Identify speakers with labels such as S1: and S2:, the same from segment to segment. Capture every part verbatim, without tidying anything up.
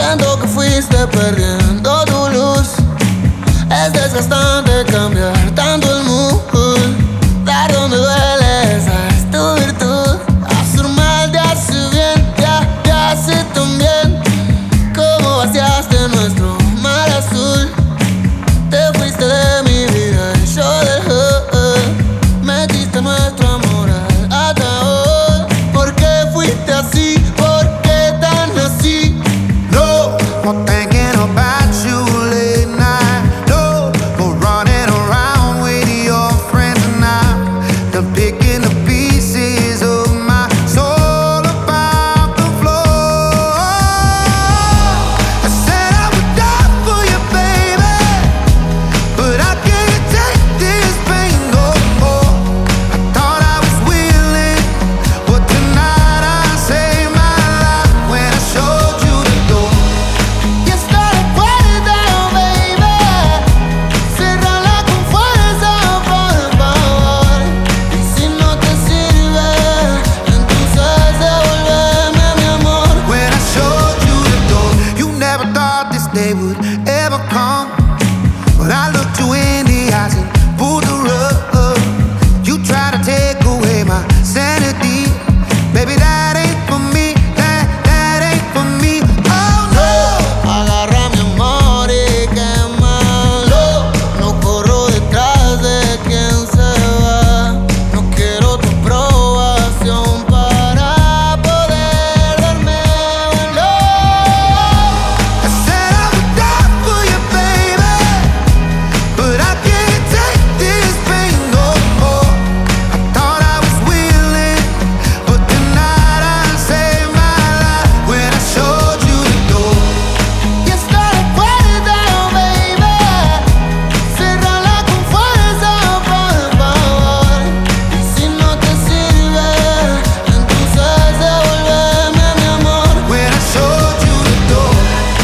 S1: Siento que fuiste perdiendo tu luz. Es desgastante cambiar tanto el mood. Dar donde duele, esa es tu virtud. Hacer mal te hace bien, ya te hace tan bien. Como vaciaste nuestro mar azul. Te fuiste de mi vida y yo del hood. Metiste nuestro amor al ataúd. ¿Por qué fuiste así? ¿Por qué tan así?
S2: No more thinking about you late night. No more running around with your friends and I. They're picking the pieces of my soul about the floor. I said I would die for you, baby, but I can't take this pain no more. I thought I was willing, but tonight I saved my life when I showed you the door.
S1: Y está la puerta, baby. Cérrala con fuerza, por favor. Y si no te sirve, entonces devuélveme mi amor.
S2: When I showed you the door, you never thought this day would ever come. But I looked you in the eyes and pulled the rug. You tried to take away my sanity. Baby, that ain't for me, that, that ain't for me. Oh no.
S1: Agarra mi amor y quémalo. No corro detrás de quien se va. No quiero tu aprobación para poder darme valor.
S2: I said I would die for you, baby, but I can't take this pain no more. I thought I was willing, but tonight I saved my life when I showed you the door.
S1: Y está la puerta, baby. Cérrala con fuerza, por favor. Y si no te sirve, entonces devuélveme mi amor.
S2: When I showed you the door,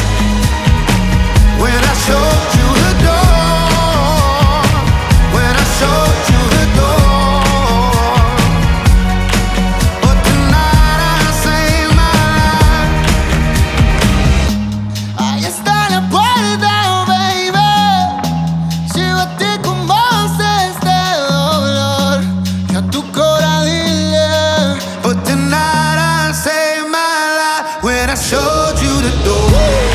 S2: when I showed you the door, when I showed you the door, but tonight I saved my life.
S1: Ahí está la puerta, baby. Llévate con vos este dolor. Y a tu cora dile.
S2: But tonight I saved my life when I showed you the door.